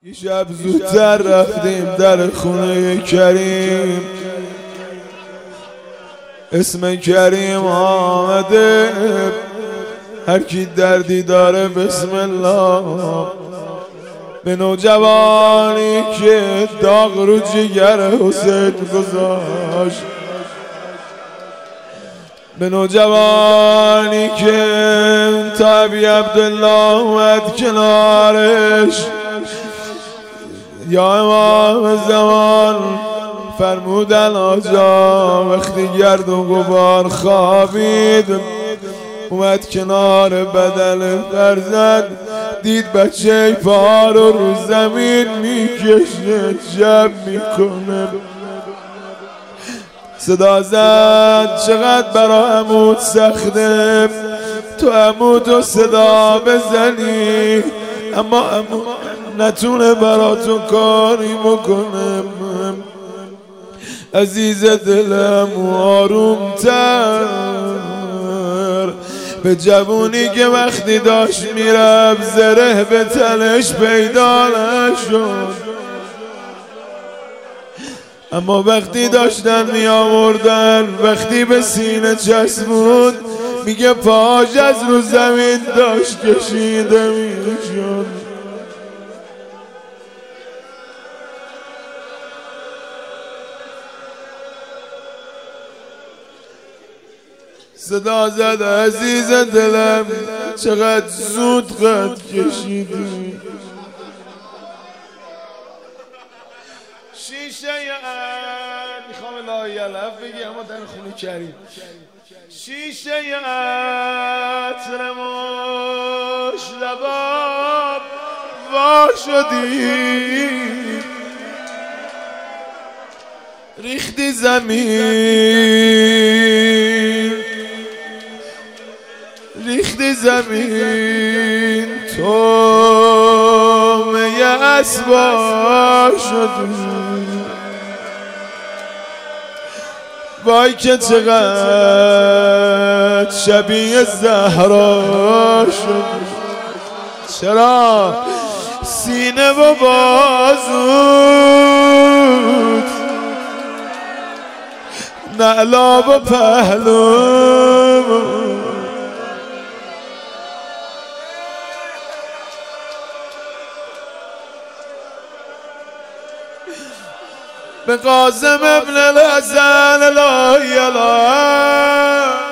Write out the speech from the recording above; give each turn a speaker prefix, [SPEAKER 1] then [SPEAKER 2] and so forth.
[SPEAKER 1] شب زودتر رفتیم در خونه کریم، اسم کریم آمده، هر کی دردی داره بسم الله. به نوجوانی که داغ رو جگر حسین گذاشت، به نوجوانی که تا ابی عبدالله اومد کنارش، یا امام زمان فرمودن آجا وقتی گرد و غبار خوابید اومد کنار بدن فرزند، دید بچه پا رو زمین میکشه جمع میکنه، صدا زد چقدر برا عمود سخته تو عمودو صدا بزنی، اما عمود نتونه برا تو کاری بکنه. عزیز دلم آرومتر به جوونی که وقتی داشت میرفت زره به تنش پیدا نشد، اما وقتی داشتن می آوردن وقتی به سینه چسبود میگه پاش از رو زمین داشت کشیده میشد. صدا زد عزیز دلم چقدر زود قد کشیدی، شیشه میخوام لایلف بگی اما در خونه کریم، شیشه عطر مش لباب وا شدی، ریختی زمین ریختی زمین تو می اسبا شدی، وای که چقدر شبیه زهرا شدی، چرا سینه و بازوت نعلاب و پهلو، به قاسم ابن الحسن لا اله